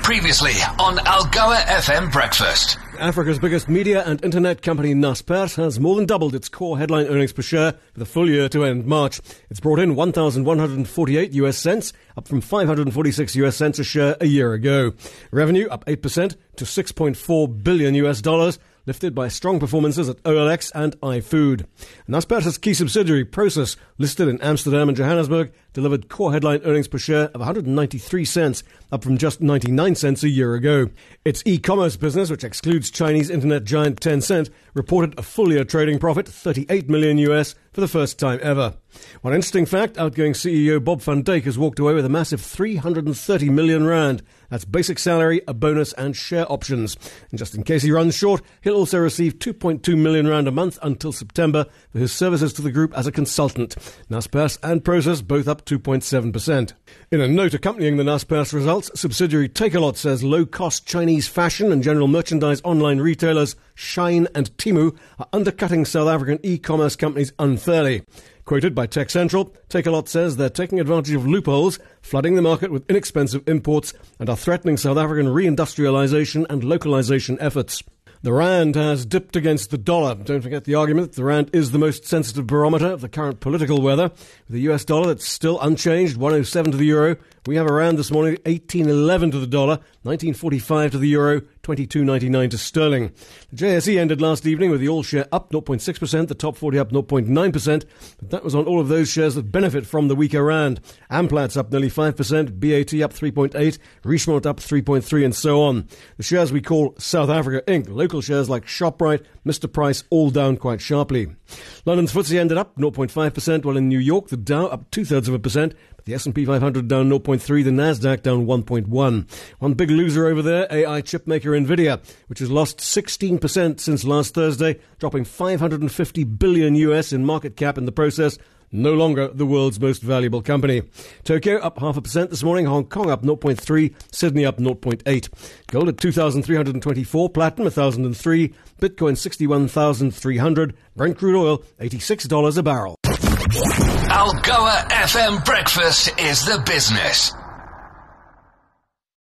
Previously on Algoa FM Breakfast. Africa's biggest media and internet company Naspers has more than doubled its core headline earnings per share for the full year to end March. It's brought in 1,148 US cents, up from 546 US cents a share a year ago. Revenue up 8% to $6.4 billion US dollars, lifted by strong performances at OLX and iFood. Naspers' key subsidiary, Prosus, listed in Amsterdam and Johannesburg, delivered core headline earnings per share of 193 cents, up from just 99 cents a year ago. Its e-commerce business, which excludes Chinese internet giant Tencent, reported a full-year trading profit, 38 million US, for the first time ever. One interesting fact, outgoing CEO Bob van Dijk has walked away with a massive 330 million rand. That's basic salary, a bonus and share options. And just in case he runs short, he'll also receive 2.2 million rand a month until September for his services to the group as a consultant. Naspers and Prosus both up 2.7%. In a note accompanying the Naspers results, subsidiary Takealot says low-cost Chinese fashion and general merchandise online retailers Shein and Temu are undercutting South African e-commerce companies unfairly. Quoted by Tech Central, Takealot says they're taking advantage of loopholes, flooding the market with inexpensive imports, and are threatening South African reindustrialization and localization efforts. The rand has dipped against the dollar. Don't forget the argument that the rand is the most sensitive barometer of the current political weather. With the US dollar that's still unchanged, 107 to the euro, we have a rand this morning 18.11 to the dollar, 19.45 to the euro, 22.99 to sterling. The JSE ended last evening with the all-share up 0.6%, the top 40 up 0.9%, but that was on all of those shares that benefit from the weaker rand. Amplat's up nearly 5%, BAT up 3.8%, Richemont up 3.3%, and so on. The shares we call South Africa Inc., local shares like Shoprite, Mr Price, all down quite sharply. London's FTSE ended up 0.5%, while in New York the Dow up 0.2%, but the S&P 500 down 0.3%, the Nasdaq down 1.1%. One big loser over there, AI chipmaker Nvidia, which has lost 16% since last Thursday, dropping 550 billion US in market cap in the process. No longer the world's most valuable company. Tokyo up 0.5% this morning, Hong Kong up 0.3%, Sydney up 0.8%. Gold at 2,324, platinum 1,003, Bitcoin 61,300, Brent crude oil $86 a barrel. Algoa FM Breakfast is the business.